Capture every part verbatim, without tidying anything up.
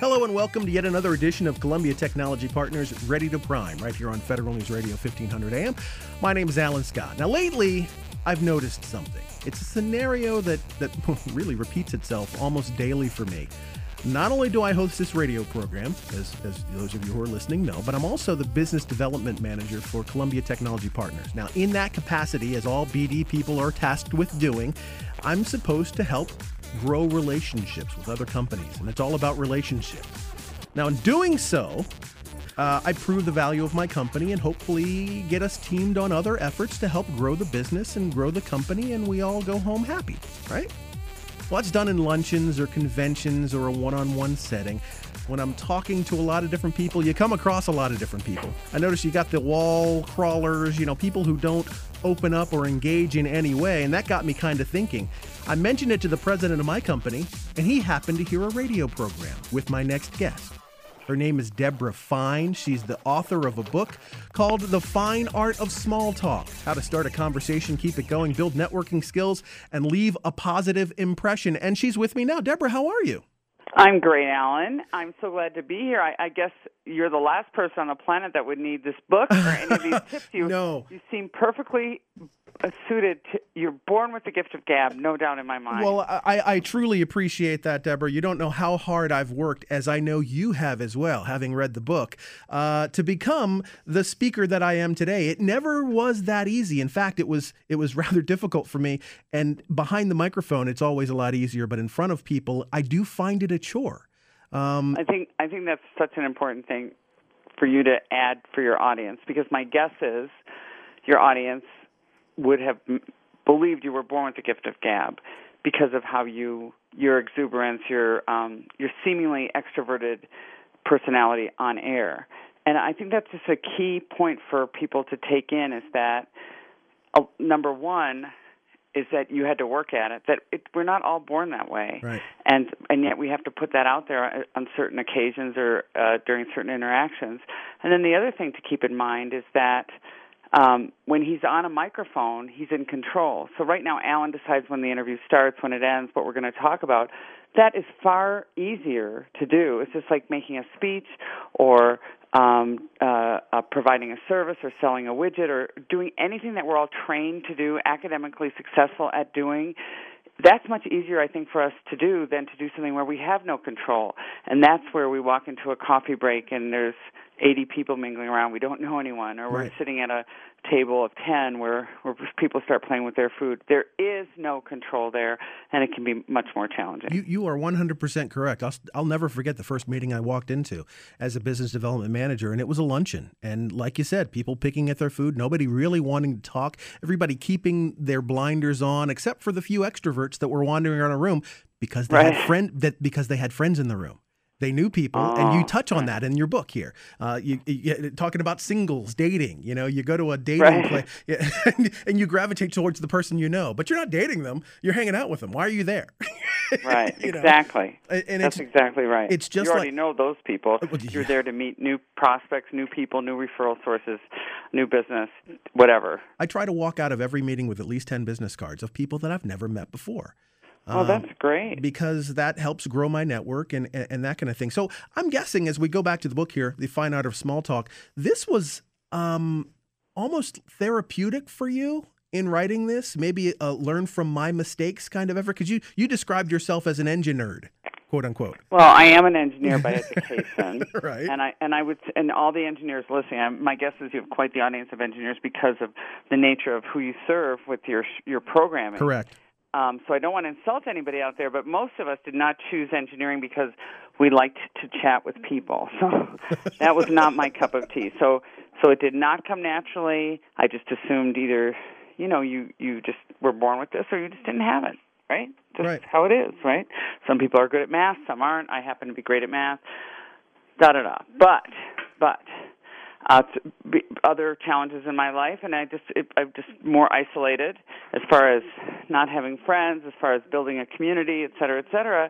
Hello and welcome to yet another edition of Columbia Technology Partners Ready to Prime, right here on Federal News Radio fifteen hundred A M. My name is Alan Scott. Now, lately, I've noticed something. It's a scenario that, that really repeats itself almost daily for me. Not only do I host this radio program, as, as those of you who are listening know, but I'm also the business development manager for Columbia Technology Partners. Now, in that capacity, as all B D people are tasked with doing, I'm supposed to help grow relationships with other companies, and it's all about relationships. Now, in doing so, uh, I prove the value of my company and hopefully get us teamed on other efforts to help grow the business and grow the company, and we all go home happy, right? Well, that's done in luncheons or conventions or a one-on-one setting. When I'm talking to a lot of different people, you come across a lot of different people. I notice you got the wall crawlers, you know, people who don't open up or engage in any way, and that got me kind of thinking. I mentioned it to the president of my company, and he happened to hear a radio program with my next guest. Her name is Deborah Fine. She's the author of a book called The Fine Art of Small Talk: How to Start a Conversation, Keep It Going, Build Networking Skills, and Leave a Positive Impression. And she's with me now. Deborah, how are you? I'm great, Alan. I'm so glad to be here. I, I guess you're the last person on the planet that would need this book or any of these tips. You, no. You seem perfectly suited to, you're born with the gift of gab, no doubt in my mind. Well, I, I truly appreciate that, Deborah. You don't know how hard I've worked, as I know you have as well, having read the book, uh, to become the speaker that I am today. It never was that easy. In fact, it was it was rather difficult for me. And behind the microphone, it's always a lot easier. But in front of people, I do find it a chore. Um, I think I think that's such an important thing for you to add for your audience, because my guess is your audience would have believed you were born with the gift of gab because of how you, your exuberance, your um, your seemingly extroverted personality on air. And I think that's just a key point for people to take in, is that, uh, number one, is that you had to work at it, that it, we're not all born that way. Right. And and yet we have to put that out there on certain occasions or uh, during certain interactions. And then the other thing to keep in mind is that Um, when he's on a microphone, he's in control. So right now, Alan decides when the interview starts, when it ends, what we're going to talk about. That is far easier to do. It's just like making a speech or um, uh, uh, providing a service or selling a widget or doing anything that we're all trained to do, academically successful at doing. That's much easier, I think, for us to do than to do something where we have no control. And that's where we walk into a coffee break and there's eighty people mingling around. We don't know anyone. Or we're right. sitting at a table of ten where, where people start playing with their food. There is no control there, and it can be much more challenging. You you are one hundred percent correct. I'll, I'll never forget the first meeting I walked into as a business development manager, and it was a luncheon. And like you said, people picking at their food, nobody really wanting to talk, everybody keeping their blinders on, except for the few extroverts that were wandering around a room because they right. had friend that because they had friends in the room. They knew people, oh, and you touch on right. that in your book here. Uh, you, you talking about singles, dating. You know, you go to a dating right. place, yeah, and you gravitate towards the person you know, but you're not dating them. You're hanging out with them. Why are you there? Right, you know? exactly. And That's it's, exactly right. It's just you already like, know those people. Well, yeah. You're there to meet new prospects, new people, new referral sources, new business, whatever. I try to walk out of every meeting with at least ten business cards of people that I've never met before. Oh, that's great. Um, because that helps grow my network and, and, and that kind of thing. So I'm guessing as we go back to the book here, The Fine Art of Small Talk, this was um, almost therapeutic for you in writing this, maybe uh, learn from my mistakes kind of effort? Because you, you described yourself as an engine nerd, quote unquote. Well, I am an engineer by education. Right. And I and I would and all the engineers listening, I'm, my guess is you have quite the audience of engineers because of the nature of who you serve with your your programming. Correct. Um, so I don't want to insult anybody out there, but most of us did not choose engineering because we liked to chat with people. So that was not my cup of tea. So so it did not come naturally. I just assumed either, you know, you, you just were born with this or you just didn't have it, right? Just right. how it is, right? Some people are good at math, some aren't. I happen to be great at math. Da-da-da. But, but... Uh, other challenges in my life, and I just it, I'm just more isolated as far as not having friends, as far as building a community, et cetera, et cetera.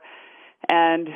And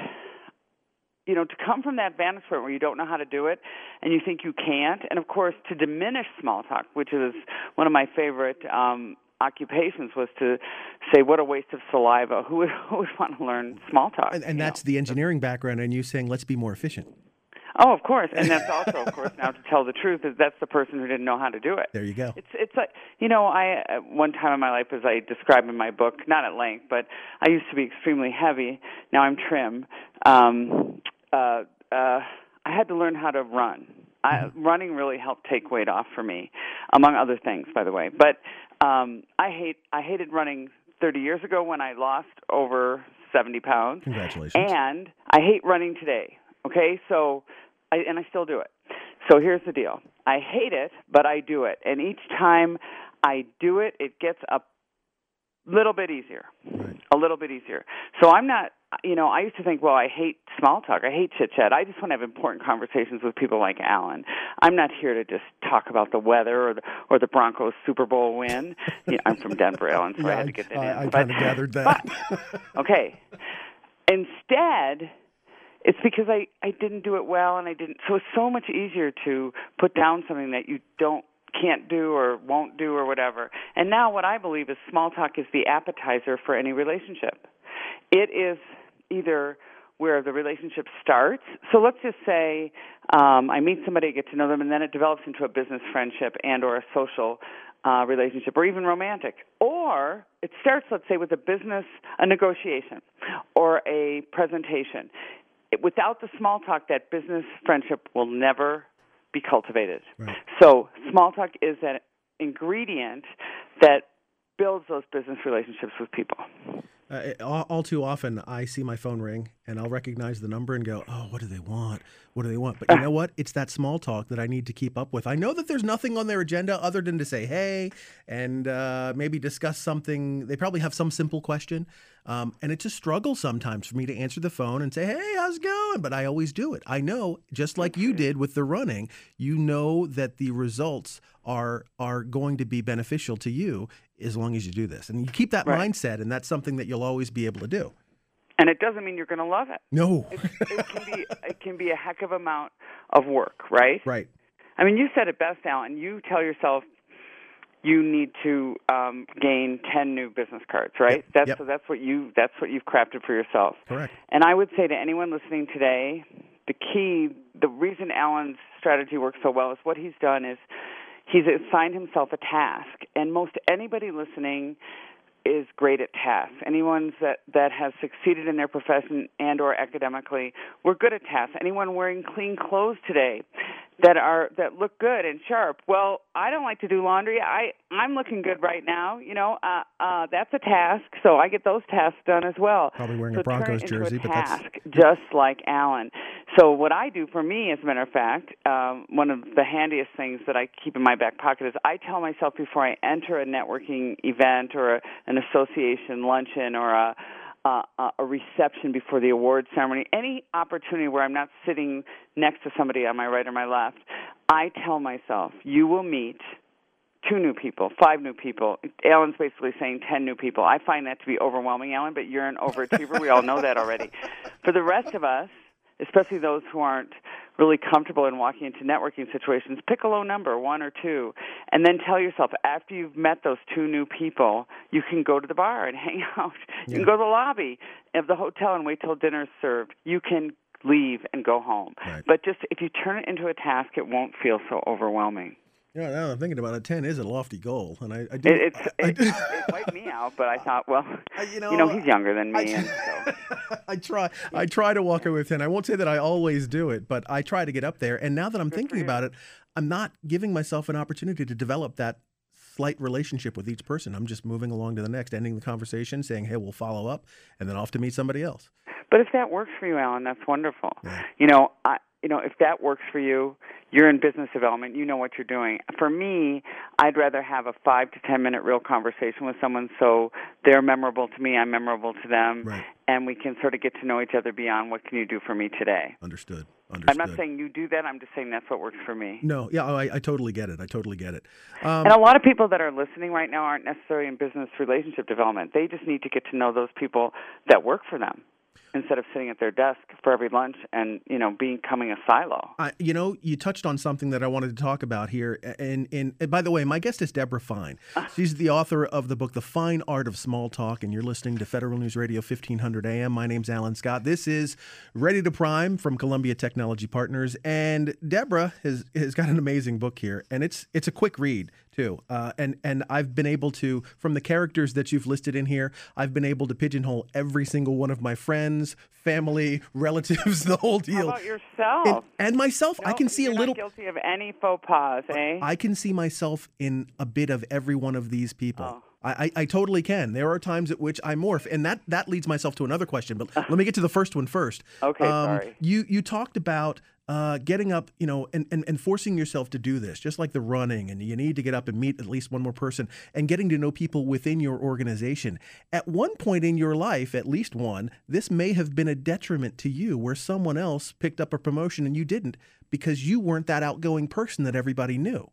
you know, to come from that vantage point where you don't know how to do it, and you think you can't, and of course to diminish small talk, which is one of my favorite um, occupations was to say, what a waste of saliva. Who would, who would want to learn small talk? And, and that's know? the engineering background, and you saying, let's be more efficient. Oh, of course, and that's also, of course, now to tell the truth, is that's the person who didn't know how to do it. There you go. It's it's like, you know, I uh, one time in my life, as I describe in my book, not at length, but I used to be extremely heavy. Now I'm trim. Um, uh, uh, I had to learn how to run. I, running really helped take weight off for me, among other things, by the way. But um, I hate I hated running thirty years ago when I lost over seventy pounds. Congratulations. And I hate running today. Okay, so, I, and I still do it. So here's the deal. I hate it, but I do it. And each time I do it, it gets a little bit easier, right. a little bit easier. So I'm not, you know, I used to think, well, I hate small talk. I hate chit-chat. I just want to have important conversations with people like Alan. I'm not here to just talk about the weather or the, or the Broncos Super Bowl win. You know, I'm from Denver, Alan, so yeah, I had to get that I, in. I but, kind of gathered that. But, okay. Instead, it's because I, I didn't do it well, and I didn't. So it's so much easier to put down something that you don't, can't do or won't do or whatever. And now what I believe is small talk is the appetizer for any relationship. It is either where the relationship starts. So let's just say um, I meet somebody, get to know them, and then it develops into a business friendship and or a social uh, relationship or even romantic. Or it starts, let's say, with a business, a negotiation or a presentation. Without the small talk, that business friendship will never be cultivated. Right. So small talk is an ingredient that builds those business relationships with people. Uh, all, all too often, I see my phone ring, and I'll recognize the number and go, oh, what do they want? What do they want? But you know what? It's that small talk that I need to keep up with. I know that there's nothing on their agenda other than to say, hey, and uh, maybe discuss something. They probably have some simple question. Um, and it's a struggle sometimes for me to answer the phone and say, hey, how's it going? But I always do it. I know, just like you did with the running, you know that the results are are going to be beneficial to you as long as you do this. And you keep that right. mindset, and that's something that you'll always be able to do. And it doesn't mean you're going to love it. No. it, it can be it can be a heck of amount of work, right? Right. I mean, you said it best, Alan. You tell yourself you need to um, gain ten new business cards, right? Yep. That's Yep. so that's what you that's what you've crafted for yourself. Correct. And I would say to anyone listening today, the key, the reason Alan's strategy works so well is what he's done is he's assigned himself a task. And most anybody listening is great at tasks. Anyone that, that has succeeded in their profession and or academically, we're good at tasks. Anyone wearing clean clothes today that are that look good and sharp. Well, I don't like to do laundry. I, I'm looking good right now. You know, uh, uh, that's a task, so I get those tasks done as well. Probably wearing so a Broncos turn it jersey, into a but task, that's just like Alan. So what I do for me, as a matter of fact, um, one of the handiest things that I keep in my back pocket is I tell myself before I enter a networking event or a, an association luncheon or a Uh, a reception before the awards ceremony, any opportunity where I'm not sitting next to somebody on my right or my left, I tell myself, you will meet two new people, five new people. Alan's basically saying ten new people. I find that to be overwhelming, Alan, but you're an overachiever. We all know that already. For the rest of us, especially those who aren't really comfortable in walking into networking situations, pick a low number, one or two, and then tell yourself after you've met those two new people, you can go to the bar and hang out. You yeah. can go to the lobby of the hotel and wait till dinner's served. You can leave and go home. Right. But just if you turn it into a task, it won't feel so overwhelming. You know, now I'm thinking about it, ten is a lofty goal, and I, I do. It, it's, I, it, it wiped me out, but I thought, well, I, you, know, you know, he's younger than me. I, and so. I try. I try to walk away with ten. I won't say that I always do it, but I try to get up there. And now that I'm Good thinking about it, I'm not giving myself an opportunity to develop that slight relationship with each person. I'm just moving along to the next, ending the conversation, saying, hey, we'll follow up, and then off to meet somebody else. But if that works for you, Alan, that's wonderful. Yeah. You know, I, you know, if that works for you, you're in business development, you know what you're doing. For me, I'd rather have a five to ten minute real conversation with someone so they're memorable to me, I'm memorable to them, right. and we can sort of get to know each other beyond what can you do for me today. Understood. Understood. I'm not saying you do that, I'm just saying that's what works for me. No, yeah, I, I totally get it. I totally get it. Um, and a lot of people that are listening right now aren't necessarily in business relationship development. They just need to get to know those people that work for them. instead of sitting at their desk for every lunch and, you know, becoming a silo. I, you know, you touched on something that I wanted to talk about here. And, and, and by the way, my guest is Deborah Fine. She's the author of the book, The Fine Art of Small Talk, and you're listening to Federal News Radio fifteen hundred A M. My name's Alan Scott. This is Ready to Prime from Columbia Technology Partners. And Deborah has, has got an amazing book here, and it's it's a quick read, too. Uh, and, and I've been able to, from the characters that you've listed in here, I've been able to pigeonhole every single one of my friends, family, relatives, the whole deal. How about yourself? And, and myself. No, I can see a you're little. Not guilty of any faux pas, eh? I can see myself in a bit of every one of these people. Oh. I, I, I totally can. There are times at which I morph, and that, that leads myself to another question. But let me get to the first one first. Okay, um, sorry. You you talked about uh, getting up, you know, and, and, and forcing yourself to do this, just like the running, and you need to get up and meet at least one more person, and getting to know people within your organization. At one point in your life, at least one, this may have been a detriment to you, where someone else picked up a promotion and you didn't, because you weren't that outgoing person that everybody knew.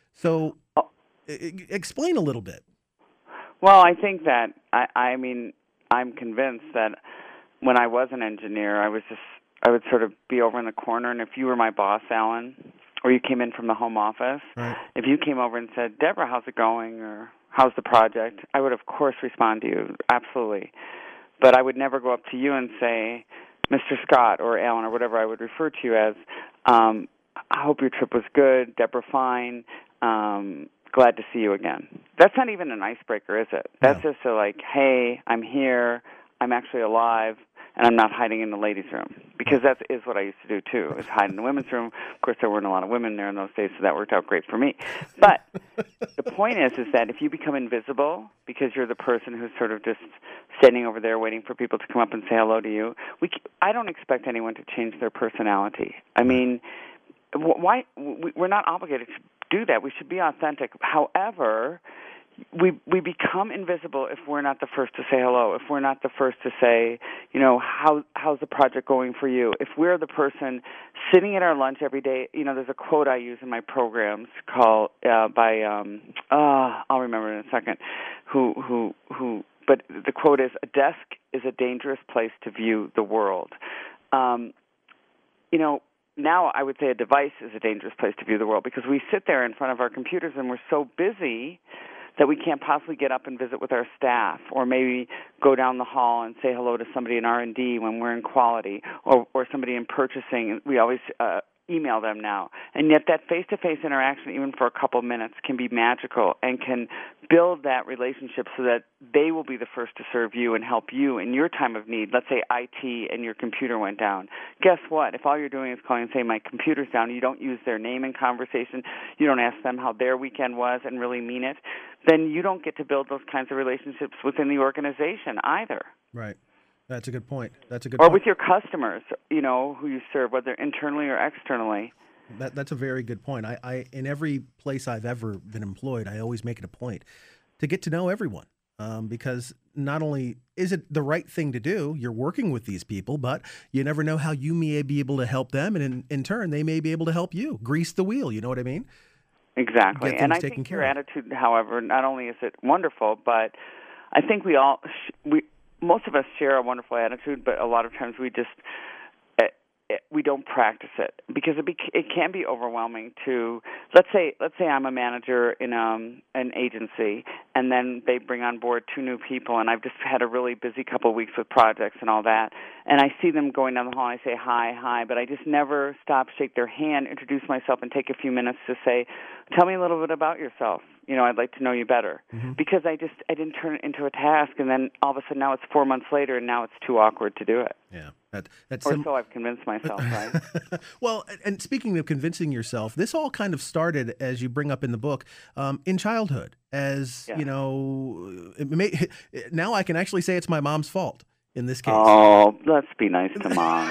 So Oh. e- explain a little bit. Well, I think that, I, I mean, I'm convinced that when I was an engineer, I was just, I would sort of be over in the corner, and if you were my boss, Alan, or you came in from the home office, Right. if you came over and said, Deborah, how's it going, or how's the project, I would, of course, respond to you, absolutely. But I would never go up to you and say, Mister Scott or Alan or whatever I would refer to you as, um, I hope your trip was good, Deborah Fine, um, glad to see you again. That's not even an icebreaker, is it? That's No. just a like, hey, I'm here, I'm actually alive, and I'm not hiding in the ladies' room. Because that is what I used to do, too, is hide in the women's room. Of course, there weren't a lot of women there in those days, so that worked out great for me. But the point is, is that if you become invisible because you're the person who's sort of just standing over there waiting for people to come up and say hello to you, we, I don't expect anyone to change their personality. I mean, why we're not obligated to do that. We should be authentic. However, we we become invisible if we're not the first to say hello, if we're not the first to say, you know, how how's the project going for you? If we're the person sitting at our lunch every day, you know, there's a quote I use in my programs called uh, by um uh I'll remember in a second who who who but the quote is, a desk is a dangerous place to view the world. Um, you know, now I would say a device is a dangerous place to view the world, because we sit there in front of our computers and we're so busy that we can't possibly get up and visit with our staff, or maybe go down the hall and say hello to somebody in R and D when we're in quality, or, or somebody in purchasing. We always uh, email them now. And yet that face-to-face interaction, even for a couple minutes, can be magical and can build that relationship so that they will be the first to serve you and help you in your time of need. Let's say I T and your computer went down. Guess what? If all you're doing is calling and saying, my computer's down, you don't use their name in conversation, you don't ask them how their weekend was and really mean it, then you don't get to build those kinds of relationships within the organization either. Right. That's a good point. That's a good or point. with your customers, you know, who you serve, whether internally or externally. That, that's a very good point. I, I, in every place I've ever been employed, I always make it a point to get to know everyone, um, because not only is it the right thing to do, you're working with these people, but you never know how you may be able to help them, and in, in turn, they may be able to help you. Grease the wheel, you know what I mean? Exactly. Get And I things taken think your care of. attitude, however, not only is it wonderful, but I think we all, sh- we most of us share a wonderful attitude, but a lot of times we just, it, it, we don't practice it, because it, be, it can be overwhelming to, let's say let's say I'm a manager in um, an agency, and then they bring on board two new people, and I've just had a really busy couple of weeks with projects and all that, and I see them going down the hall, and I say, hi, hi, but I just never stop, shake their hand, introduce myself, and take a few minutes to say, tell me a little bit about yourself. You know, I'd like to know you better. Mm-hmm. Because I just, I didn't turn it into a task, and then all of a sudden now it's four months later, and now it's too awkward to do it. Yeah. That, that's or sim- so I've convinced myself, right? Well, and speaking of convincing yourself, this all kind of started, as you bring up in the book, um, in childhood. As, yeah. you know, it may, now I can actually say it's my mom's fault in this case. Oh, let's be nice to mom.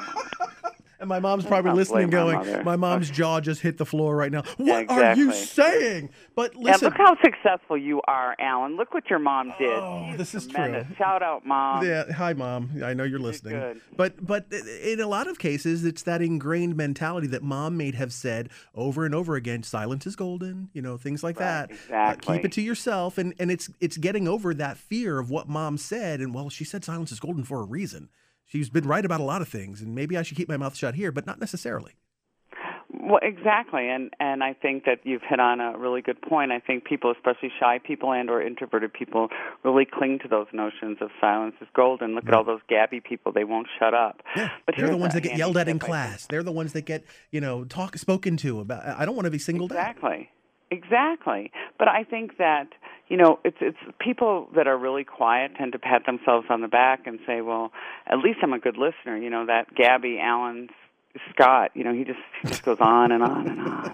And my mom's probably listening going, my, my mom's jaw just hit the floor right now. What exactly. are you saying? But listen. Yeah, look how successful you are, Alan. Look what your mom did. Oh, She's this is tremendous. true. Shout out, Mom. Yeah, hi, Mom. I know you're listening. You're good. But but in a lot of cases, it's that ingrained mentality that Mom may have said over and over again, silence is golden, you know, things like right, that. Exactly. Uh, keep it to yourself. And, and it's it's getting over that fear of what Mom said. And, well, she said silence is golden for a reason. She's been right about a lot of things, and maybe I should keep my mouth shut here, but not necessarily. Well, exactly, and and I think that you've hit on a really good point. I think people, especially shy people and or introverted people, really cling to those notions of silence is golden. Look right. at all those gabby people; they won't shut up. Yeah, but they're the ones that get yelled at in class. They're the ones that get you know talk spoken to about. I don't want to be singled exactly. out. Exactly, exactly. But I think that you know it's it's people that are really quiet tend to pat themselves on the back and say, "Well, at least I'm a good listener." You know that Gabby Allen Scott, you know, he just he just goes on and on and on.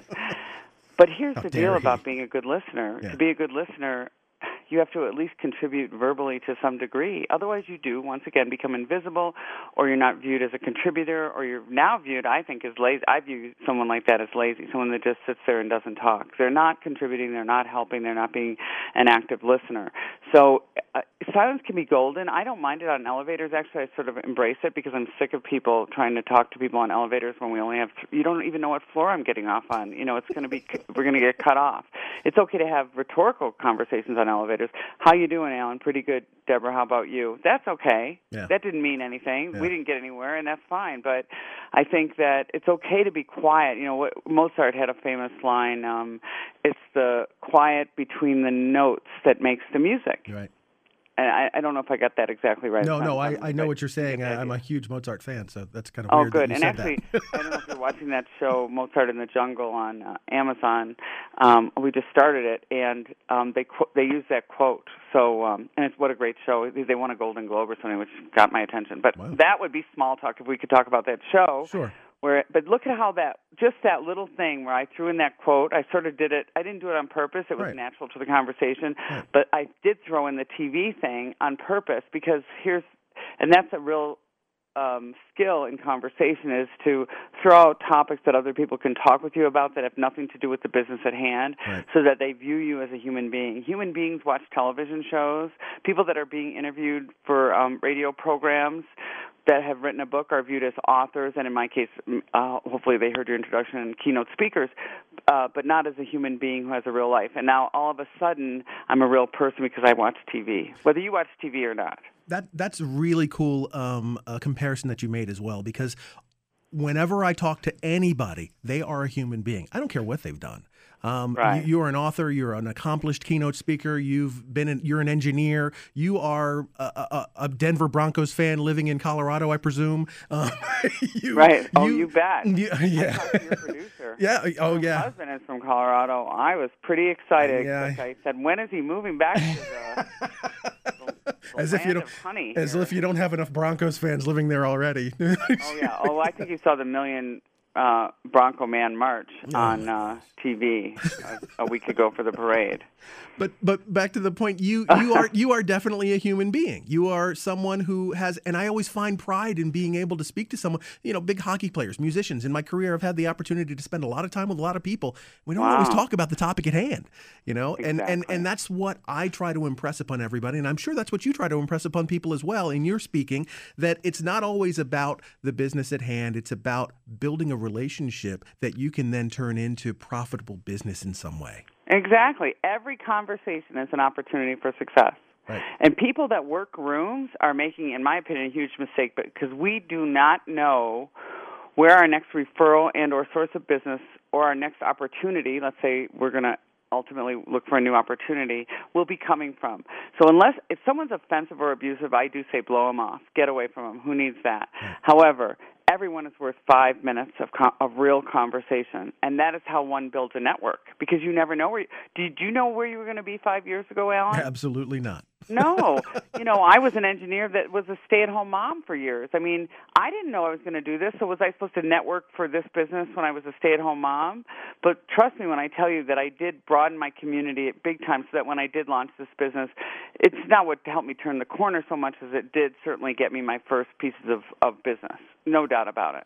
But here's How the deal he. about being a good listener. Yeah. To be a good listener, you have to at least contribute verbally to some degree. Otherwise, you do, once again, become invisible, or you're not viewed as a contributor, or you're now viewed, I think, as lazy. I view someone like that as lazy, someone that just sits there and doesn't talk. They're not contributing, they're not helping, they're not being an active listener. So uh, silence can be golden. I don't mind it on elevators. Actually, I sort of embrace it because I'm sick of people trying to talk to people on elevators when we only have, th- you don't even know what floor I'm getting off on. You know, it's going to be, we're going to get cut off. It's okay to have rhetorical conversations on elevators. How you doing, Alan? Pretty good, Deborah. How about you? That's okay. Yeah. That didn't mean anything. Yeah. We didn't get anywhere, and that's fine. But I think that it's okay to be quiet. You know, what, Mozart had a famous line, um, it's the quiet between the notes that makes the music. Right. And I, I don't know if I got that exactly right. No, no, I, I know what you're saying. I, I'm a huge Mozart fan, so that's kind of oh, weird good. that you and said actually, that. I don't know if you're watching that show, Mozart in the Jungle, on uh, Amazon. Um, we just started it, and um, they qu- they use that quote. So, um, and it's what a great show. They won a Golden Globe or something, which got my attention. But wow. that would be small talk if we could talk about that show. Sure. Where, but look at how that, just that little thing where I threw in that quote, I sort of did it, I didn't do it on purpose, it was right. natural to the conversation, right. but I did throw in the T V thing on purpose because here's, and that's a real um, skill in conversation is to throw out topics that other people can talk with you about that have nothing to do with the business at hand right. so that they view you as a human being. Human beings watch television shows, people that are being interviewed for um, radio programs, that have written a book are viewed as authors, and in my case, uh, hopefully they heard your introduction and keynote speakers, uh, but not as a human being who has a real life. And now all of a sudden, I'm a real person because I watch T V, whether you watch T V or not. That That's a really cool um, uh, comparison that you made as well, because whenever I talk to anybody, they are a human being. I don't care what they've done. Um, right. you, you're an author. You're an accomplished keynote speaker. You've been. An, you're an engineer. You are a, a, a Denver Broncos fan living in Colorado, I presume. Um, you, right. Oh, you, you bet. You, yeah. I talked to your producer. yeah. Oh, yeah. My husband is from Colorado. I was pretty excited. Yeah. I said, "When is he moving back to the?" the as if you don't. Honey as here. if you don't have enough Broncos fans living there already. oh yeah. Oh, I think you saw the million. Uh, Bronco Man March on uh, T V a, a week ago for the parade. But but back to the point, you you are you are definitely a human being. You are someone who has, and I always find pride in being able to speak to someone. You know, big hockey players, musicians. In my career, I've had the opportunity to spend a lot of time with a lot of people. We don't wow. always talk about the topic at hand. You know, exactly. and, and and that's what I try to impress upon everybody, and I'm sure that's what you try to impress upon people as well in your speaking. That it's not always about the business at hand. It's about building a relationship that you can then turn into profitable business in some way. Exactly. Every conversation is an opportunity for success. Right. And people that work rooms are making, in my opinion, a huge mistake because we do not know where our next referral and or source of business or our next opportunity, let's say we're going to ultimately look for a new opportunity, will be coming from. So unless, if someone's offensive or abusive, I do say blow them off. Get away from them. Who needs that? Right. However, everyone is worth five minutes of com- of real conversation, and that is how one builds a network. Because you never know where. You, did you know where you were going to be five years ago, Alan? Absolutely not. No. You know, I was an engineer that was a stay-at-home mom for years. I mean, I didn't know I was going to do this, so was I supposed to network for this business when I was a stay-at-home mom? But trust me when I tell you that I did broaden my community at big time so that when I did launch this business, it's not what helped me turn the corner so much as it did certainly get me my first pieces of, of business. No doubt about it.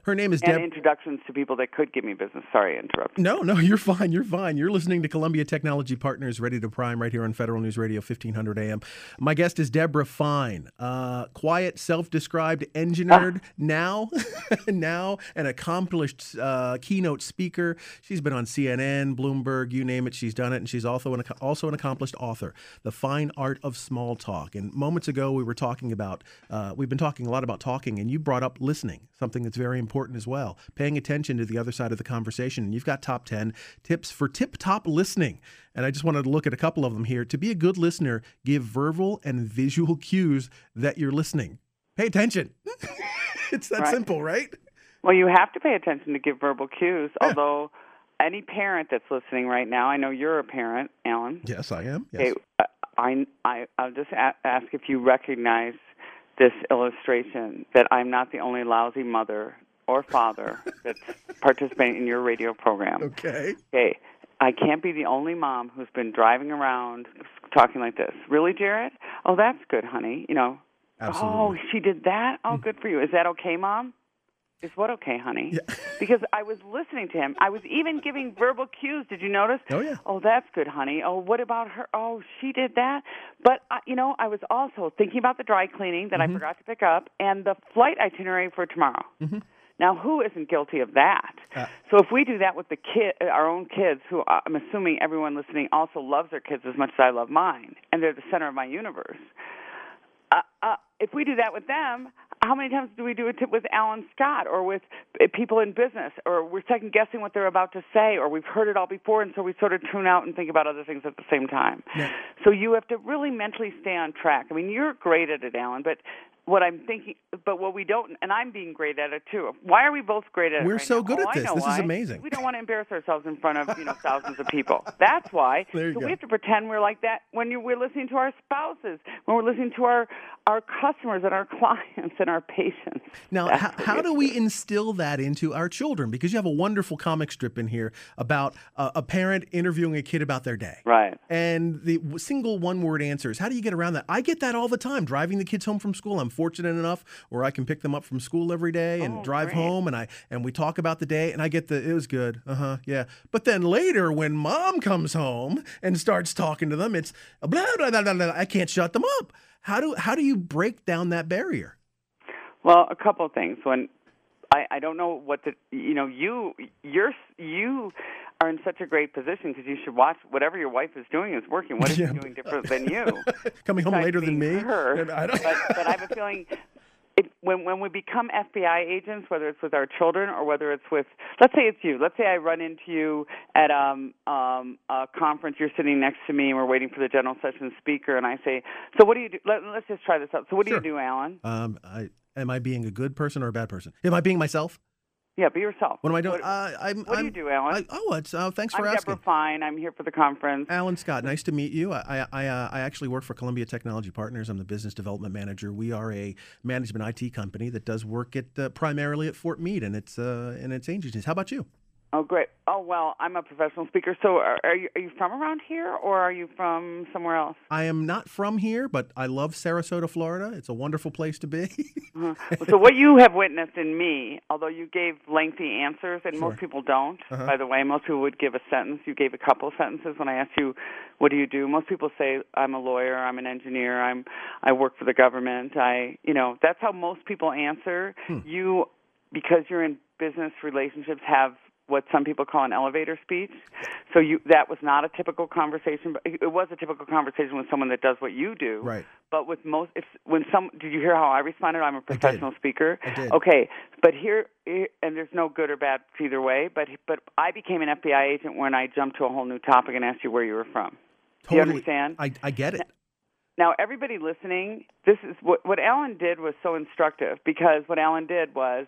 Her name is And Deb. introductions to people that could give me business. Sorry, I interrupted. No, no, you're fine. You're fine. You're listening to Columbia Technology Partners, Ready to Prime, right here on Federal News Radio, fifteen hundred A M. My guest is Deborah Fine, uh, quiet, self-described engineer, ah. now, now an accomplished uh, keynote speaker. She's been on C N N, Bloomberg, you name it. She's done it, and she's also an also an accomplished author. The Fine Art of Small Talk. And moments ago, we were talking about. Uh, we've been talking a lot about talking, and you brought up listening, something that's very important as well. Paying attention to the other side of the conversation. And you've got top ten tips for tip-top listening. And I just wanted to look at a couple of them here. To be a good listener, give verbal and visual cues that you're listening. Pay attention. It's that right. simple, right? Well, you have to pay attention to give verbal cues, yeah. although any parent that's listening right now, I know you're a parent, Alan. Yes, I am. Yes. Okay, I, I, I'll just a- ask if you recognize this illustration, that I'm not the only lousy mother or father that's participating in your radio program. Okay. Okay. I can't be the only mom who's been driving around talking like this. Really, Jared? Oh, that's good, honey. You know. Absolutely. Oh, she did that? Oh, good for you. Is that okay, Mom? Is what okay, honey? Yeah. Because I was listening to him. I was even giving verbal cues. Did you notice? Oh, yeah. Oh, that's good, honey. Oh, what about her? Oh, she did that. But, uh, you know, I was also thinking about the dry cleaning that mm-hmm. I forgot to pick up and the flight itinerary for tomorrow. Mm-hmm. Now, who isn't guilty of that? Uh, so if we do that with the kid, our own kids, who I'm assuming everyone listening also loves their kids as much as I love mine, and they're the center of my universe, uh, uh, if we do that with them, how many times do we do it to, with Alan Scott or with people in business, or we're second-guessing what they're about to say, or we've heard it all before, and so we sort of tune out and think about other things at the same time. Yeah. So you have to really mentally stay on track. I mean, you're great at it, Alan, but what I'm thinking, but what we don't, and I'm being great at it too. Why are we both great at it? We're right so now? good oh, at this. This why. is amazing. We don't want to embarrass ourselves in front of you know thousands of people. That's why. There you so go. we have to pretend we're like that when you, we're listening to our spouses, when we're listening to our our customers and our clients and our patients. Now, how, how do we instill that into our children? Because you have a wonderful comic strip in here about uh, a parent interviewing a kid about their day. Right. And the single one-word answers. How do you get around that? I get that all the time, driving the kids home from school. I'm fortunate enough where I can pick them up from school every day and oh, drive great. home, and I and we talk about the day, and I get the, it was good, uh-huh, yeah. But then later, when mom comes home and starts talking to them, it's blah, blah, blah, blah, blah. I can't shut them up. How do how do you break down that barrier? Well, a couple of things. When I, I don't know what the you know you you're you are in such a great position because you should watch whatever your wife is doing is working. What is yeah. she doing different than you? Coming home later than me. Her, and I don't... but, but I have a feeling. It, when when we become F B I agents, whether it's with our children or whether it's with, let's say it's you. Let's say I run into you at um, um, a conference. You're sitting next to me, and we're waiting for the general session speaker. And I say, "So what do you do?" Let, let's just try this out. So what sure. do you do, Alan? Um, I am I being a good person or a bad person? Am I being myself? Yeah, be yourself. What am I doing? What, uh, I'm, what I'm, do you do, Alan? I, oh, it's uh, thanks for I'm asking. I'm Deborah Fine. I'm here for the conference. Alan Scott, nice to meet you. I I, uh, I actually work for Columbia Technology Partners. I'm the business development manager. We are a management I T company that does work at uh, primarily at Fort Meade and its uh, and its agencies. How about you? Oh, great. Oh, well, I'm a professional speaker. So are, are you are you from around here, or are you from somewhere else? I am not from here, but I love Sarasota, Florida. It's a wonderful place to be. uh-huh. So what you have witnessed in me, although you gave lengthy answers, and sure. most people don't, uh-huh. by the way, most people would give a sentence. You gave a couple of sentences when I asked you, what do you do? Most people say, I'm a lawyer, I'm an engineer, I'm I work for the government. I, you know, that's how most people answer. Hmm. You, because you're in business relationships, have what some people call an elevator speech. So you that was not a typical conversation, but it was a typical conversation with someone that does what you do. Right. But with most, if when some, did you hear how I responded? I'm a professional I speaker. I did. Okay, but here, and there's no good or bad either way. But but I became an F B I agent when I jumped to a whole new topic and asked you where you were from. Totally. Do you understand? I I get it. Now, everybody listening, this is what what Alan did was so instructive, because what Alan did was,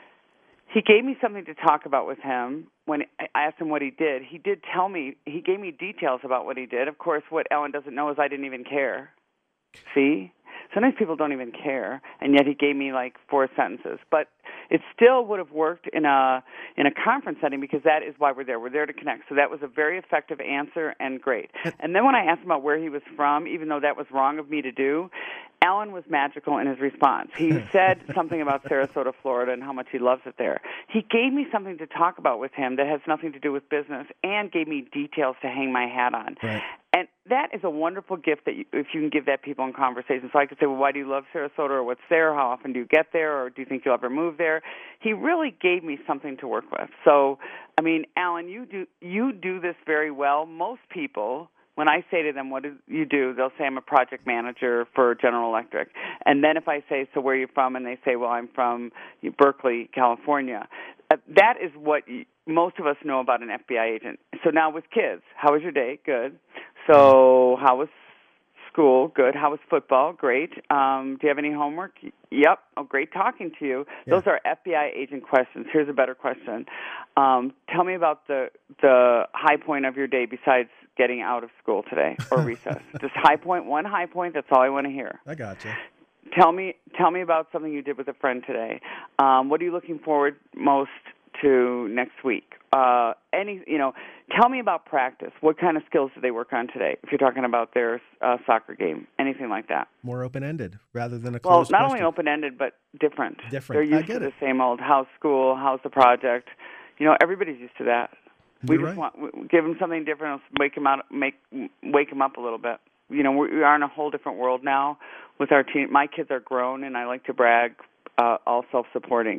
he gave me something to talk about with him. When I asked him what he did, he did tell me, he gave me details about what he did. Of course, what Alan doesn't know is I didn't even care. See? Sometimes people don't even care, and yet he gave me like four sentences. But it still would have worked in a in a conference setting because that is why we're there. We're there to connect. So that was a very effective answer and great. And then when I asked him about where he was from, even though that was wrong of me to do, Alan was magical in his response. He said something about Sarasota, Florida, and how much he loves it there. He gave me something to talk about with him that has nothing to do with business and gave me details to hang my hat on. Right. And that is a wonderful gift that you, if you can give that people in conversation. So I could say, well, why do you love Sarasota, or what's there? How often do you get there, or do you think you'll ever move there? He really gave me something to work with. So, I mean, Alan, you do you do this very well. Most people, when I say to them, what do you do, they'll say, I'm a project manager for General Electric. And then if I say, so where are you from? And they say, well, I'm from Berkeley, California. Uh, that is what you, most of us know about an F B I agent. So now with kids, how was your day? Good. So how was school? Good. How was football? Great. Um, do you have any homework? Yep. Oh, great talking to you. Yeah. Those are F B I agent questions. Here's a better question. Um, tell me about the the high point of your day besides getting out of school today or recess. Just high point, one high point. That's all I want to hear. I gotcha. Tell me, tell me about something you did with a friend today. Um, what are you looking forward most to next week? Uh, any, you know, tell me about practice. What kind of skills do they work on today? If you're talking about their uh, soccer game, anything like that. More open-ended rather than a well, closed not question. only open-ended, but different. Different. They're used I get to it. the same old how's school, how's the project. You know, everybody's used to that. We You're just right. want we give them something different, wake them out, make wake them up a little bit. You know, we are in a whole different world now with our teen. My kids are grown, and I like to brag. Uh, all self-supporting,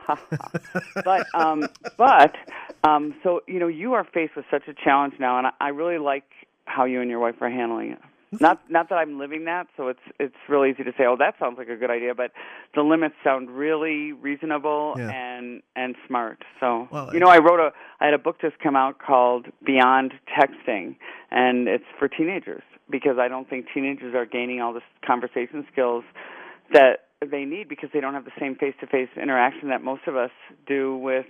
but um, but um, so you know you are faced with such a challenge now, and I, I really like how you and your wife are handling it. Not not that I'm living that, so it's it's real easy to say, oh, that sounds like a good idea, but the limits sound really reasonable yeah. and and smart. So well, you know, I wrote a I had a book just come out called Beyond Texting, and it's for teenagers because I don't think teenagers are gaining all this conversation skills that they need because they don't have the same face-to-face interaction that most of us do with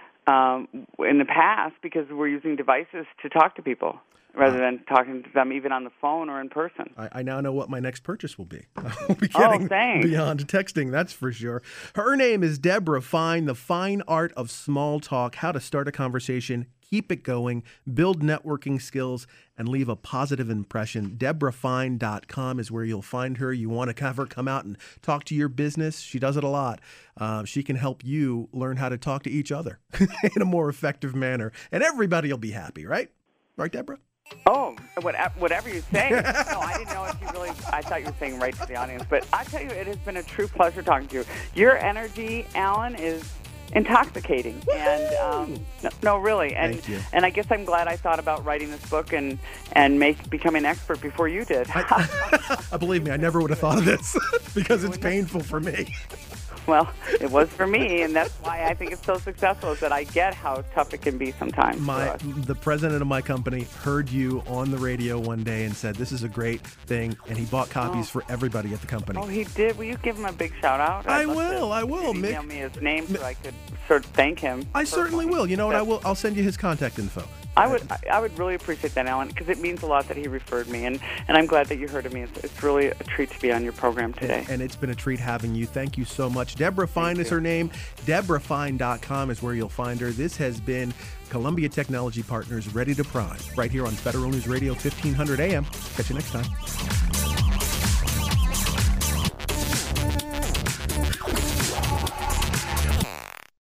um, in the past because we're using devices to talk to people rather than talking to them even on the phone or in person. I, I now know what my next purchase will be. I'll be Oh, getting thanks. Beyond Texting, that's for sure. Her name is Deborah Fine, The Fine Art of Small Talk, How to Start a Conversation, Keep it going, build networking skills, and leave a positive impression. Deborah Fine dot com is where you'll find her. You want to have her come out and talk to your business. She does it a lot. Uh, she can help you learn how to talk to each other in a more effective manner. And everybody will be happy, right? Right, Deborah? Oh, whatever you say. No, I didn't know if you really, I thought you were saying right to the audience. But I tell you, it has been a true pleasure talking to you. Your energy, Alan, is intoxicating. And um, no, no, really. And Thank you. and I guess I'm glad I thought about writing this book and and make becoming an expert before you did. I, I believe me, I never would have thought of this because it's painful for me. Well, it was for me, and that's why I think it's so successful, is that I get how tough it can be sometimes. My, the president of my company heard you on the radio one day and said, this is a great thing, and he bought copies oh. for everybody at the company. Oh, he did? Will you give him a big shout-out? I will, I will. Mick, email me his name so I could sort of thank him. I personally. certainly will. You know what? I will. I'll send you his contact info. I would I would really appreciate that, Alan, because it means a lot that he referred me, and, and I'm glad that you heard of me. It's, it's really a treat to be on your program today. And, and it's been a treat having you. Thank you so much. Deborah Fine Thank is you. her name. Deborah Fine dot com is where you'll find her. This has been Columbia Technology Partners Ready to Prime, right here on Federal News Radio fifteen hundred A M. Catch you next time.